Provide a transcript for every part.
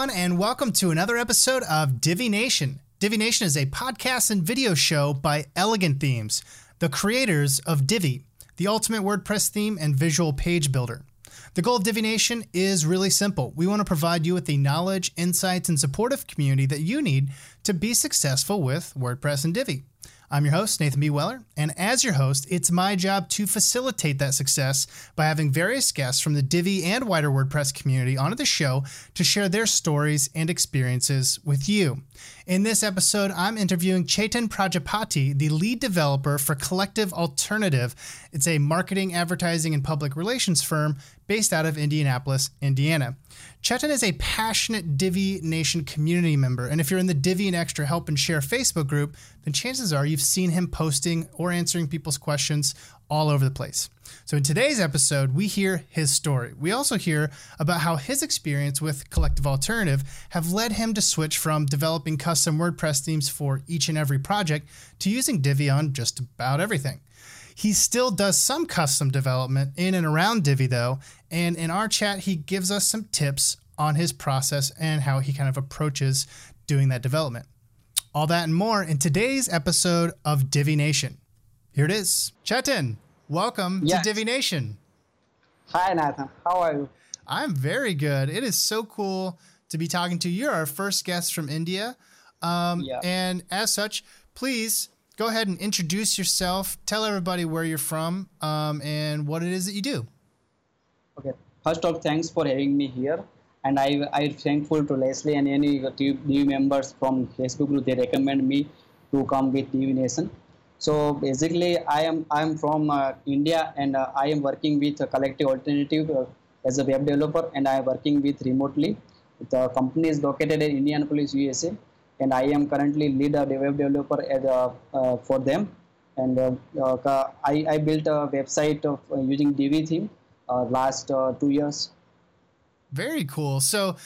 everyone, and welcome to another episode of Divi Nation. Divi Nation is a podcast and video show by Elegant Themes, the creators of Divi, the ultimate WordPress theme and visual page builder. The goal of Divi Nation is really simple. We want to provide you with the knowledge, insights, and supportive community that you need to be successful with WordPress and Divi. I'm your host, Nathan B. Weller, and as your host, it's my job to facilitate that success by having various guests from the Divi and wider WordPress community onto the show to share their stories and experiences with you. In this episode, I'm interviewing Chetan Prajapati, the lead developer for Collective Alternative. It's a marketing, advertising, and public relations firm based out of Indianapolis, Indiana. Chetan is a passionate Divi Nation community member, and if you're in the Divi and Extra Help and Share Facebook group, then chances are you've seen him posting or answering people's questions all over the place. So in today's episode, we hear his story. We also hear about how his experience with Collective Alternative have led him to switch from developing custom WordPress themes for each and every project to using Divi on just about everything. He still does some custom development in and around Divi though, and in our chat, he gives us some tips on his process and how he kind of approaches doing that development. All that and more in today's episode of Divi Nation. Here it is. Chetan, welcome to Divi Nation. Hi, Nathan. How are you? I'm very good. It is so cool to be talking to you. You're our first guest from India. And as such, please go ahead and introduce yourself. Tell everybody where you're from and what it is that you do. Okay. First of all, thanks for having me here. And I'm thankful to Leslie and any Divi members from Facebook group. They recommend me to come with Divi Nation. So basically, I'm from India, and I am working with Collective Alternative as a web developer, and I am working with remotely. The company is located in Indianapolis, USA, and I am currently lead web developer for them. And I built a website of using Divi theme last 2 years. Very cool. So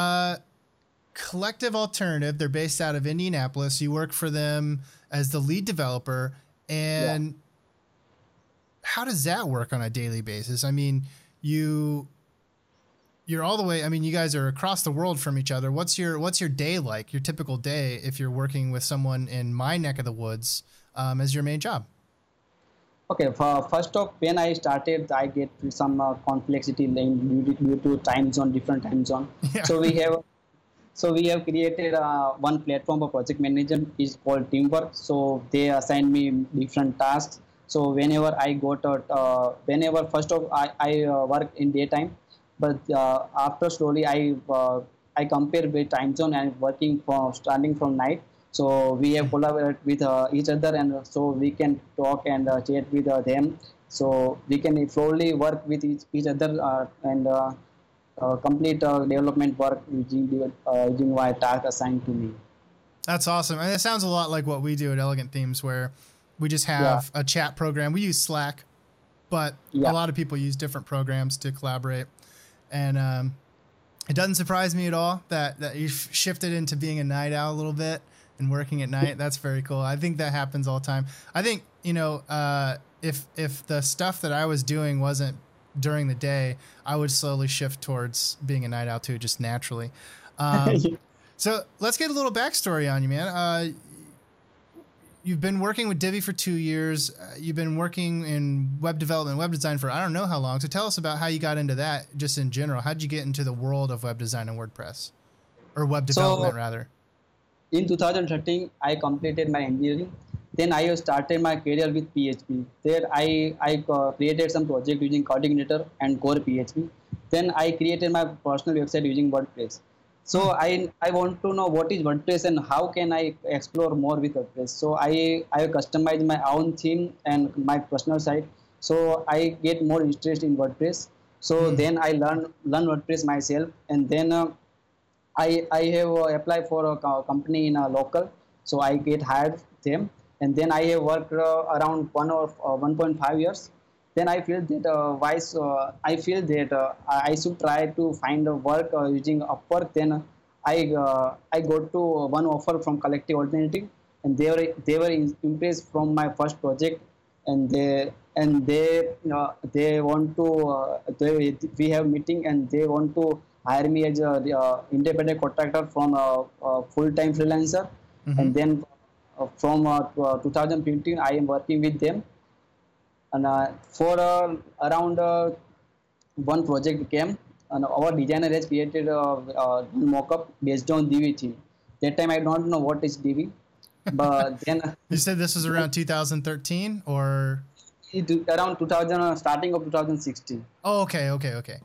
Collective Alternative, they're based out of Indianapolis. You work for them as the lead developer. And how does that work on a daily basis? I mean, you're all the way, I mean, you guys are across the world from each other. What's your day like, your typical day, if you're working with someone in my neck of the woods as your main job? Okay, first off, when I started, I get some complexity due to time zone, different time zone. Yeah. So we have created one platform for project management is called Teamwork. So they assign me different tasks. So whenever I first off I work in daytime, but after slowly I compare with time zone and working starting from night. So we have collaborated with each other, and so we can talk and chat with them. So we can slowly work with each other and complete development work using my task assigned to me. That's awesome. And it sounds a lot like what we do at Elegant Themes, where we just have a chat program. We use Slack, but a lot of people use different programs to collaborate. And it doesn't surprise me at all that you've shifted into being a night owl a little bit and working at night. That's very cool. I think that happens all the time. I think, if the stuff that I was doing wasn't during the day, I would slowly shift towards being a night owl too, just naturally. So let's get a little backstory on you, man. You've been working with Divi for 2 years. You've been working in web development, web design for I don't know how long. So tell us about how you got into that just in general. How did you get into the world of web design and WordPress, or web development rather? In 2013, I completed my engineering. Then I started my career with PHP. There I created some project using Coordinator and Core PHP. Then I created my personal website using WordPress. So I want to know what is WordPress and how can I explore more with WordPress. So I customized my own theme and my personal site. So I get more interest in WordPress. So then I learn WordPress myself, and then I have applied for a company in a local. So I get hired them. And then I have worked around 1.5 years. Then I feel that I should try to find a work using Upwork. Then I got to one offer from Collective Alternative, and they were impressed from my first project, and they want to we have meeting, and they want to hire me as a independent contractor from a full-time freelancer. And then from 2015, I am working with them. And for around one project came, and our designer has created a mock-up based on Divi theme. That time I don't know what is Divi, but then You said this was around 2013 or? around 2000, starting of 2016. Oh, okay.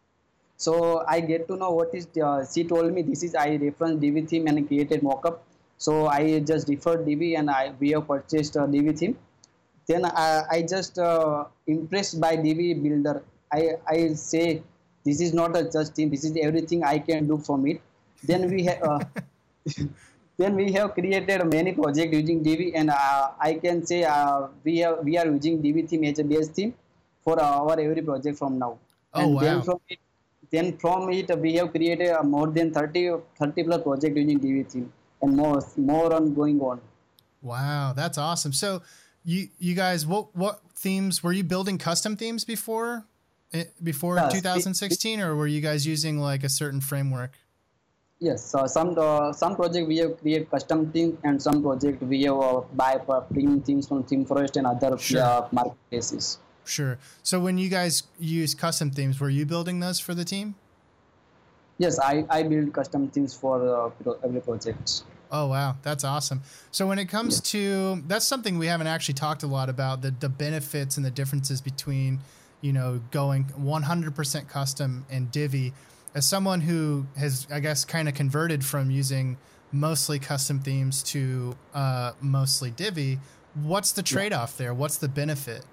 So I get to know what is. She told me this is I referenced Divi theme and created mockup. So I just referred Divi and we have purchased Divi theme. Then I just impressed by Divi builder. I say this is not a just theme. This is everything I can do from it. Then we have then we have created many projects using Divi, and I can say we are using Divi theme as a base theme for our every project from now. Oh, And wow. then from it we have created more than 30 plus projects using Divi theme, and more on going on. Wow, that's awesome. So you guys, what themes were you building? Custom themes before Yes, 2016, or were you guys using like a certain framework? Yes, some project we have create custom themes, and some project we have buy premium themes from ThemeForest and other Sure. marketplaces. Sure. So when you guys use custom themes, were you building those for the team? Yes, I build custom themes for every project. Oh, wow. That's awesome. So when it comes to, that's something we haven't actually talked a lot about, the benefits and the differences between, going 100% custom and Divi. As someone who has, I guess, kind of converted from using mostly custom themes to mostly Divi, what's the trade-off there? What's the benefit?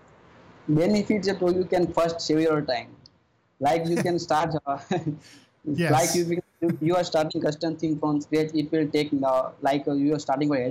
Benefits that you can first save your time. Like you can start, Yes. like you are starting custom theme from scratch. It will take you are starting with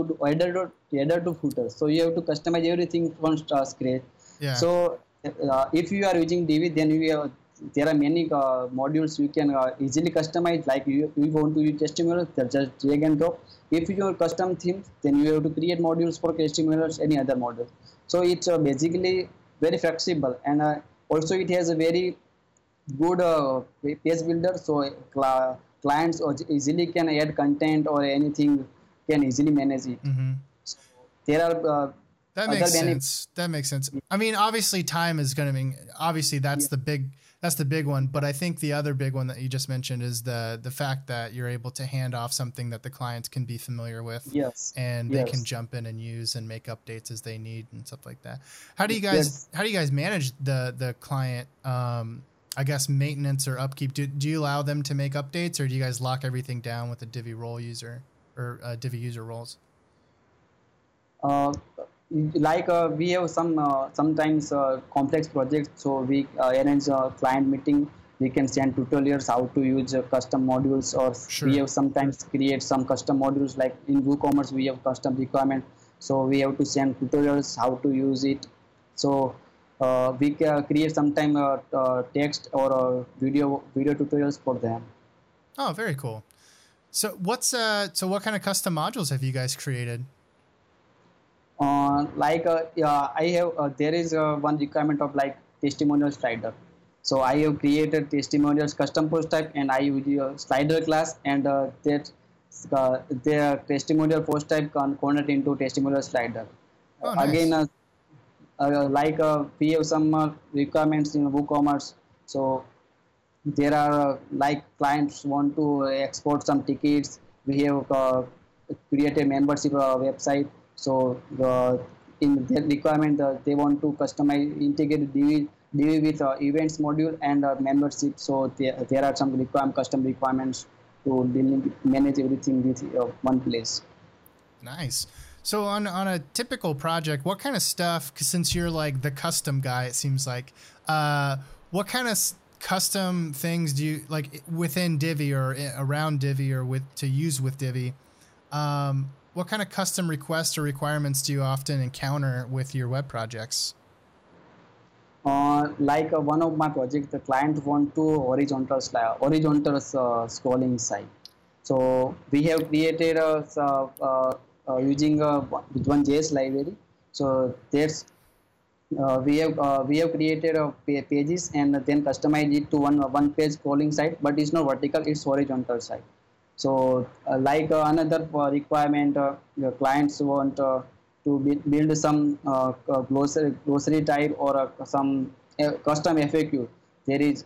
header to footer. So you have to customize everything from scratch. Yeah. So if you are using Divi, then there are many modules you can easily customize. Like you want to use testimonials, just drag and drop. If you are custom themes, then you have to create modules for testimonials, any other module. So it's basically very flexible, and also it has a very good page builder. So clients easily can add content or anything, can easily manage it. So there are That other makes benefits. sense. That makes sense. I mean, obviously time is going to be, obviously that's the big one. But I think the other big one that you just mentioned is the fact that you're able to hand off something that the clients can be familiar with. Yes. And they can Yes. jump in and use and make updates as they need and stuff like that. How do you Yes. guys manage the client, I guess, maintenance or upkeep? Do you allow them to make updates, or do you guys lock everything down with a Divi role user or Divi user roles? We have sometimes complex projects, so we arrange a client meeting. We can send tutorials how to use custom modules, or Sure. we have sometimes create some custom modules. Like in WooCommerce, we have custom requirement, so we have to send tutorials how to use it. So we can create sometime text or video tutorials for them. Oh, very cool. So what kind of custom modules have you guys created? I have there is one requirement of like testimonial slider. So I have created testimonials custom post type, and I use a slider class, and their testimonial post type convert into testimonial slider. Oh, nice. Again, we have some requirements in WooCommerce. So there are like clients want to export some tickets. We have created membership website. So in their requirement, they want to customize, integrate Divi with events module and membership. So there are some custom requirements to manage everything with one place. Nice. So on a typical project, what kind of stuff, 'cause since you're like the custom guy, it seems like, what kind of custom things do you like within Divi or around Divi or to use with Divi? What kind of custom requests or requirements do you often encounter with your web projects? One of my projects, the client want to horizontal scrolling site. So we have created using one JS library. So we have created pages and then customized it to one page scrolling site, but it's not vertical, it's horizontal site. So another requirement, the clients want to build some glossary type or some custom FAQ. There is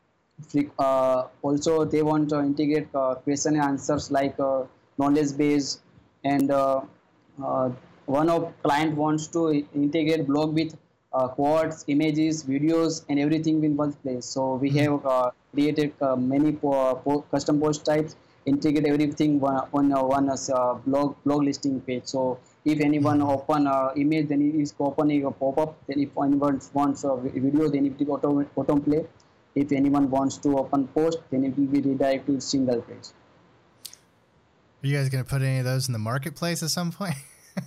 also they want to integrate question and answers like knowledge base, and uh, one of client wants to integrate blog with quotes, images, videos, and everything in one place. So we have created many custom post types, integrate everything one blog listing page. So if anyone open image, then it is opening a pop-up. Then if anyone wants a video, then it will auto play. If anyone wants to open post, then it will be redirected to single page. Are you guys going to put any of those in the marketplace at some point?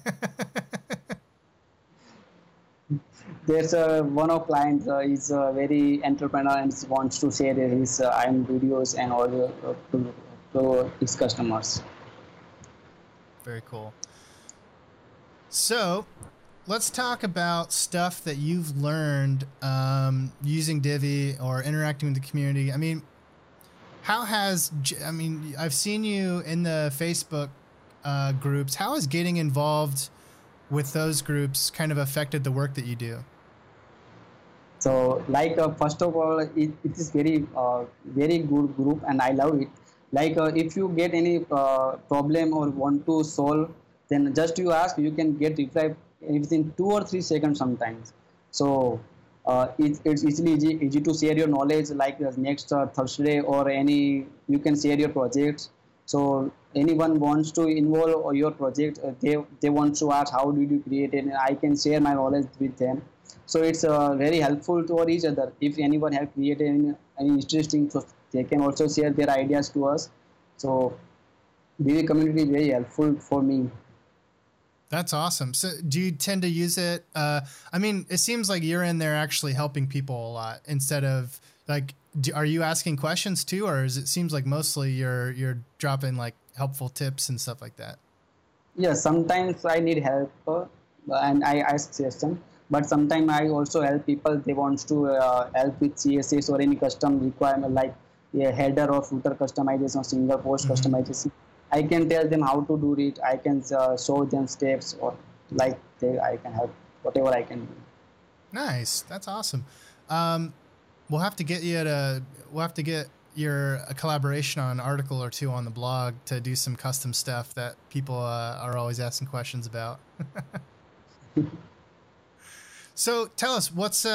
There's one of clients is very entrepreneur and wants to share his IM videos and audio to his customers. Very cool. So let's talk about stuff that you've learned using Divi or interacting with the community. I mean, I've seen you in the Facebook groups. How has getting involved with those groups kind of affected the work that you do? So first of all, it is very good group and I love it. If you get any problem or want to solve, then just you ask, you can get reply within 2 or 3 seconds sometimes. So it's easy to share your knowledge, like next Thursday or you can share your projects. So anyone wants to involve your project, they want to ask how did you create it, and I can share my knowledge with them. So it's very helpful to each other. If anyone have created any interesting, so they can also share their ideas to us. So Divi community is very helpful for me. That's awesome. So do you tend to use it? I mean, it seems like you're in there actually helping people a lot instead of like, are you asking questions too? Or it seems like mostly you're dropping like helpful tips and stuff like that? Yeah, sometimes I need help and I ask suggestions, but sometimes I also help people. They want to help with CSS or any custom requirement like a header or footer customization or single post customization. I can tell them how to do it. I can show them steps or I can help whatever I can do. Nice. That's awesome. We'll have to get a collaboration on an article or two on the blog to do some custom stuff that people are always asking questions about. So tell us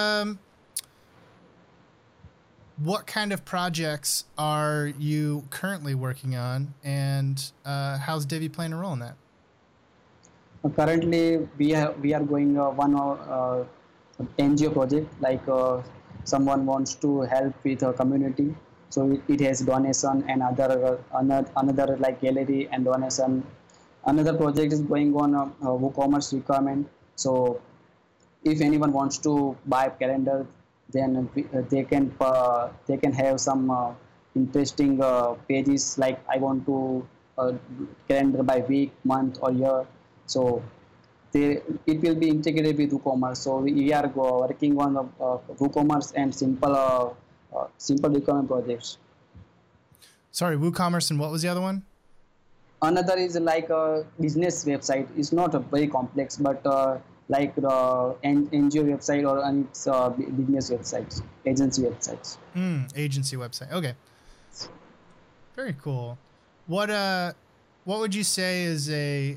what kind of projects are you currently working on, and how's Divi playing a role in that? Currently, we are going one NGO project, someone wants to help with a community. So it has donation and another like gallery and donation. Another project is going on WooCommerce requirement. So if anyone wants to buy a calendar, then they can have some interesting pages like I want to calendar by week, month, or year. So it will be integrated with WooCommerce. So we are working on WooCommerce and simple requirement projects. Sorry, WooCommerce, and what was the other one? Another is like a business website. It's not very complex, but like the NGO website or it's business websites, agency websites. Agency website. Okay. Very cool. What would you say is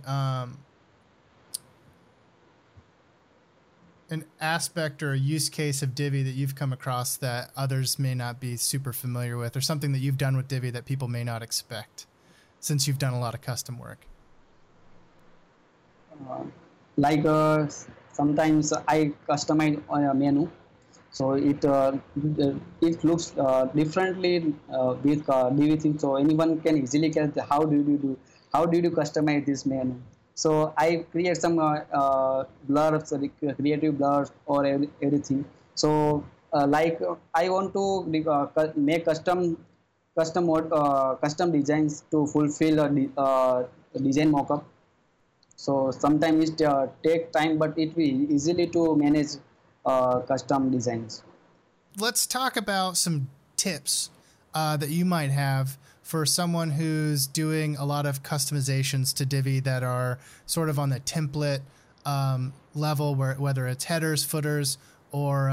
an aspect or a use case of Divi that you've come across that others may not be super familiar with, or something that you've done with Divi that people may not expect, since you've done a lot of custom work? Sometimes I customize a menu, so it looks differently with Divi thing. So anyone can easily get how did you customize this menu. So I create some blurs, creative blurs or everything. So I want to make custom designs to fulfill a design mockup. So sometimes it take time, but it will easily to manage custom designs. Let's talk about some tips that you might have for someone who's doing a lot of customizations to Divi that are sort of on the template level, whether it's headers, footers, or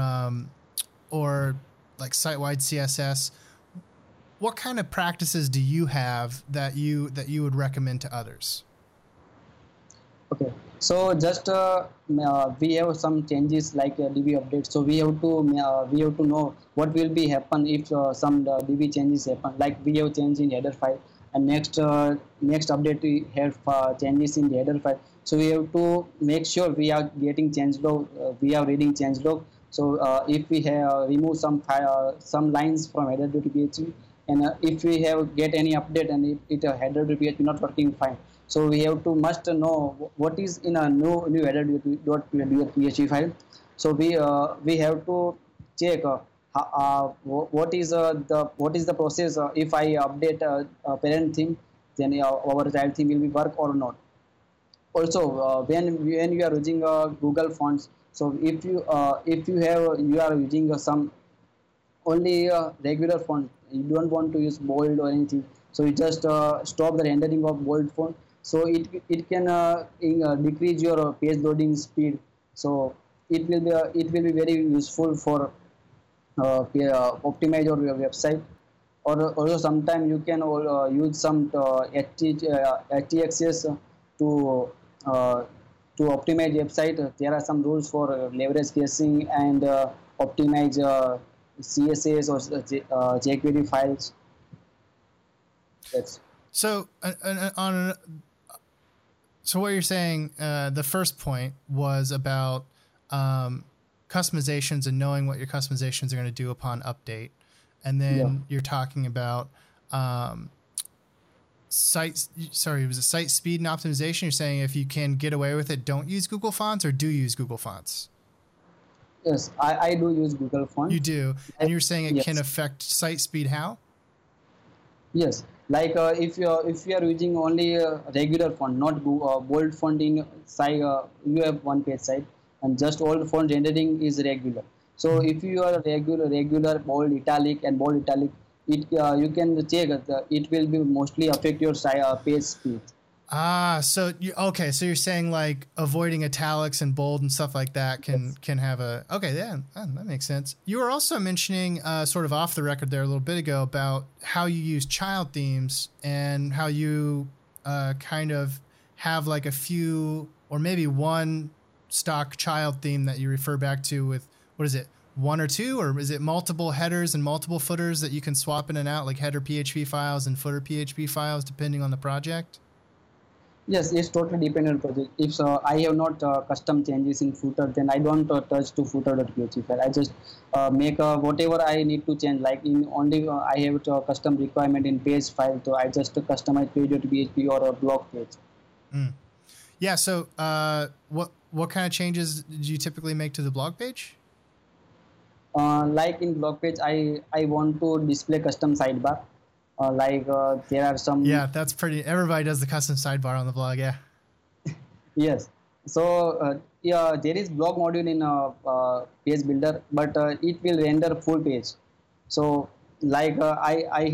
like site-wide CSS. What kind of practices do you have that you would recommend to others? Okay, so just we have some changes like DB update. So we have to know what will be happen if some DB changes happen. Like we have change in header file, and next update we have changes in the header file. So we have to make sure we are getting change log. We are reading change log. So if we have remove some lines from header.php, and if we have get any update and it header.php not working fine, so we have to must know what is in a new header.php file. So we have to check what is the process if I update a parent theme, then our child theme will be work or not. Also when you are using Google Fonts, so if you are using some only regular font, you don't want to use bold or anything, so you just stop the rendering of bold font, so it can decrease your page loading speed. So it will be very useful for optimize your website. Or also sometimes you can use some HTXS to uh, to optimize website. There are some rules for leverage caching and optimize CSS or jQuery files. That's So so what you're saying, the first point was about customizations and knowing what your customizations are going to do upon update. And then you're talking about site speed and optimization. You're saying if you can get away with it, don't use Google Fonts, or do use Google Fonts? Yes, I do use Google Fonts. You do. And you're saying it can affect site speed how? Yes, like if you are using only regular font, not bold font in site, you have one page site, and just old font rendering is regular. So if you are regular bold italic and bold italic, it you can check it will be mostly affect your page speed. So so you're saying like avoiding italics and bold and stuff like that can have that makes sense. You were also mentioning sort of off the record there a little bit ago about how you use child themes and how you kind of have like a few or maybe one stock child theme that you refer back to with, what is it, one or two, or is it multiple headers and multiple footers that you can swap in and out, like header PHP files and footer PHP files depending on the project? Yes, it's totally dependent on project. If I have not custom changes in footer, then I don't touch to footer.php file. I just make whatever I need to change. Like in only I have a custom requirement in page file, so I just customize page.php or a blog page. Yeah. So what kind of changes do you typically make to the blog page? Like in blog page, I want to display custom sidebar. There are some. Yeah, that's pretty. Everybody does the custom sidebar on the blog. Yeah. Yes. So there is blog module in page builder, but it will render full page. So I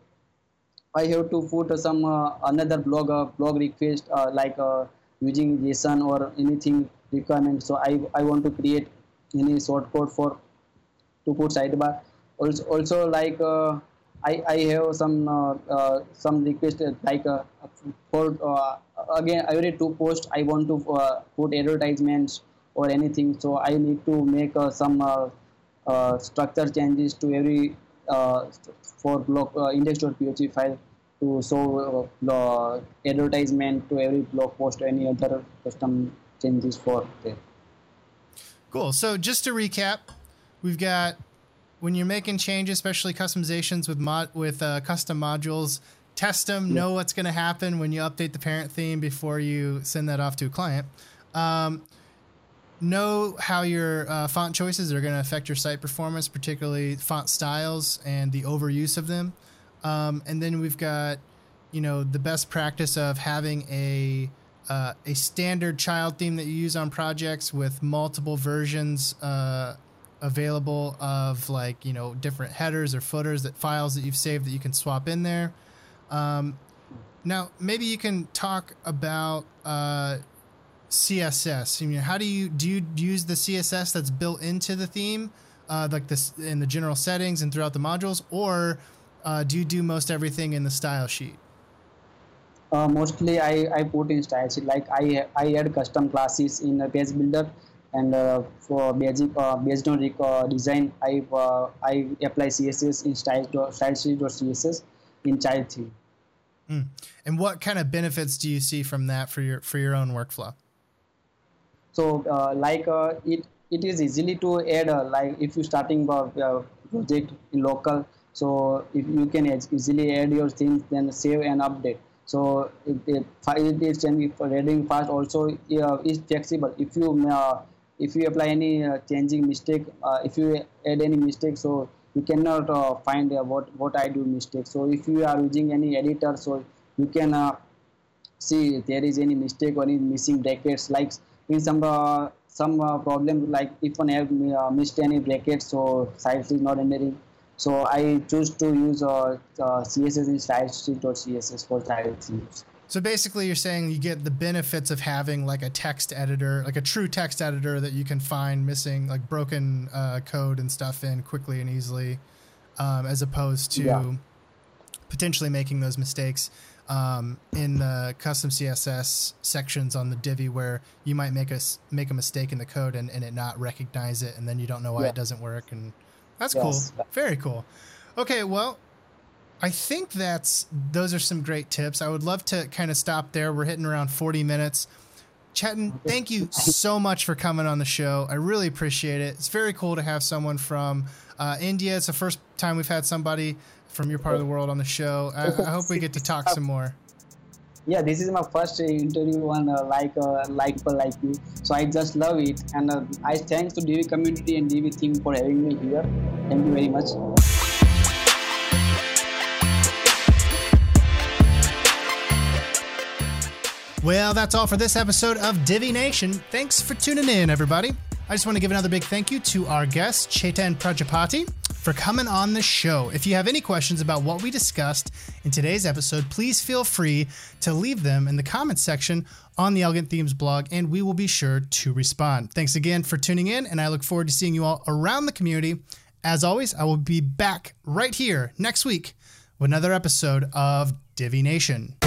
have to put some another blog request using JSON or anything requirement. So I want to create any shortcode for to put sidebar. Also I have some request for again every two posts I want to put advertisements or anything. So I need to make some structure changes to every for blog index.php file to show advertisement to every blog post or any other custom changes for there. Cool. So just to recap, we've got, when you're making changes, especially customizations with custom modules, test them, know what's going to happen when you update the parent theme before you send that off to a client. Know how your font choices are going to affect your site performance, particularly font styles and the overuse of them. And then we've got, the best practice of having a a standard child theme that you use on projects with multiple versions available of like, you know, different headers or footers, that files that you've saved that you can swap in there. Now, maybe you can talk about CSS. I mean, how do you use the CSS that's built into the theme, like this in the general settings and throughout the modules, or do you do most everything in the style sheet? Mostly I put in style sheet. Like I add custom classes in a page builder, and for basic based on design, I apply CSS in style.css in child theme. And what kind of benefits do you see from that for your own workflow? So it is easily to add, like if you starting project in local, so if you can easily add your things, then save and update. So it can be reading fast. Also is flexible. If you apply any changing mistake, if you add any mistake, so you cannot find what I do mistake. So if you are using any editor, so you can see if there is any mistake or any missing brackets. Like in some problem, like if one have missed any brackets, so site is not rendering. So I choose to use CSS in stylesheet.css for child themes. So basically you're saying you get the benefits of having like a text editor, like a true text editor that you can find missing, like broken code and stuff in quickly and easily, as opposed to potentially making those mistakes in the custom CSS sections on the Divi, where you might make a mistake in the code and it not recognize it, and then you don't know why it doesn't work. And that's cool. Very cool. Okay, well, I think those are some great tips. I would love to kind of stop there. We're hitting around 40 minutes. Chetan, thank you so much for coming on the show. I really appreciate it. It's very cool to have someone from India. It's the first time we've had somebody from your part of the world on the show. I hope we get to talk some more. Yeah, this is my first interview on people like you. So I just love it, and I thanks to Divi community and Divi team for having me here. Thank you very much. Well, that's all for this episode of Divi Nation. Thanks for tuning in, everybody. I just want to give another big thank you to our guest, Chetan Prajapati, for coming on the show. If you have any questions about what we discussed in today's episode, please feel free to leave them in the comments section on the Elegant Themes blog, and we will be sure to respond. Thanks again for tuning in, and I look forward to seeing you all around the community. As always, I will be back right here next week with another episode of Divi Nation.